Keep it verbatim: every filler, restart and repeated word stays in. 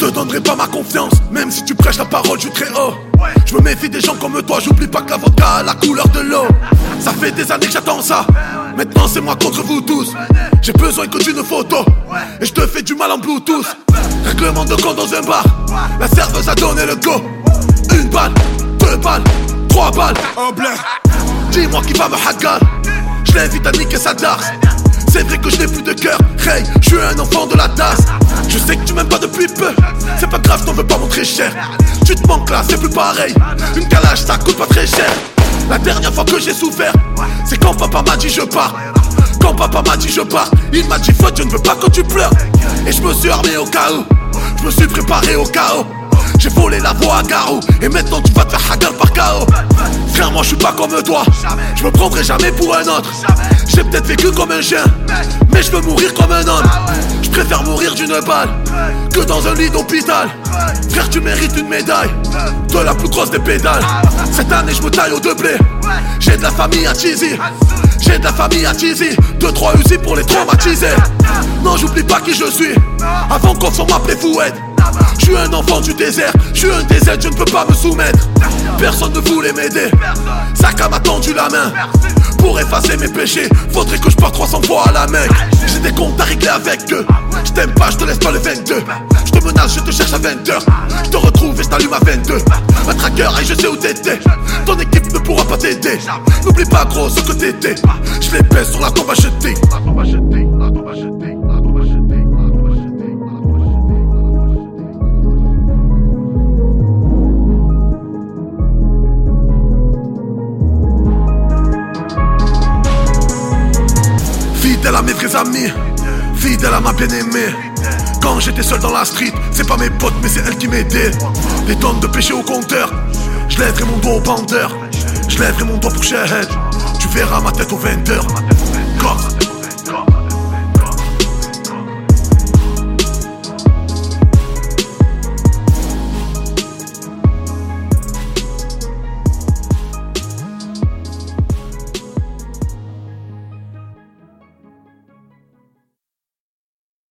te donnerai pas ma confiance, même si tu prêches la parole du très haut. Je me méfie des gens comme toi, j'oublie pas que la vodka a la couleur de l'eau. Ça fait des années que j'attends ça, maintenant c'est moi contre vous tous. J'ai besoin que d'une photo, et je te fais du mal en bluetooth. Règlement de compte dans un bar, la serveuse a donné le go. Une balle, deux balles, trois balles. Oh blé. Dis-moi qui va me hagar, je l'invite à niquer sa darse. C'est vrai que je n'ai plus de cœur, hey, je suis un enfant de la tasse. Je sais que tu m'aimes pas depuis peu, c'est pas grave, t'en veux pas montrer cher. Tu te manques là, c'est plus pareil, une calage ça coûte pas très cher. La dernière fois que j'ai souffert, c'est quand papa m'a dit je pars. Quand papa m'a dit je pars, il m'a dit faute, je ne veux pas que tu pleures. Et je me suis armé au cas où, je me suis préparé au chaos. J'ai volé la voix à Garou, et maintenant tu vas te faire hagar par K O. Frère, moi je suis pas comme toi, je me prendrai jamais pour un autre. J'ai peut-être vécu comme un chien, mais je veux mourir comme un homme. Je préfère mourir d'une balle que dans un lit d'hôpital. Frère, tu mérites une médaille de la plus grosse des pédales. Cette année je me taille au deux blé, j'ai de la famille à Cheesy. J'ai de la famille à Cheesy, deux trois usines pour les traumatiser. Non, j'oublie pas qui je suis, avant qu'on s'en m'appelait Fouette. Je suis un enfant du désert, je suis un désert, je ne peux pas me soumettre. Personne ne voulait m'aider, Saka m'a tendu la main. Pour effacer mes péchés, faudrait que je parte trois cents fois à la Mecque. J'ai des comptes à régler avec eux, je t'aime pas, je te laisse pas le vingt-deux. Je te menace, je te cherche à vingt heures, je te retrouve et je t'allume à vingt-deux. Un tracker, et je sais où t'étais, ton équipe ne pourra pas t'aider. N'oublie pas gros ce que t'étais, je les pèse sur la tombe à jeter. Fidèle à mes vrais amis, fidèle à ma bien-aimée. Quand j'étais seul dans la street, c'est pas mes potes mais c'est elle qui m'aidait. Des tonnes de péché au compteur, je lèverai mon dos au bandeur. Je lèverai mon doigt pour Shahed, tu verras ma tête au vingt heures.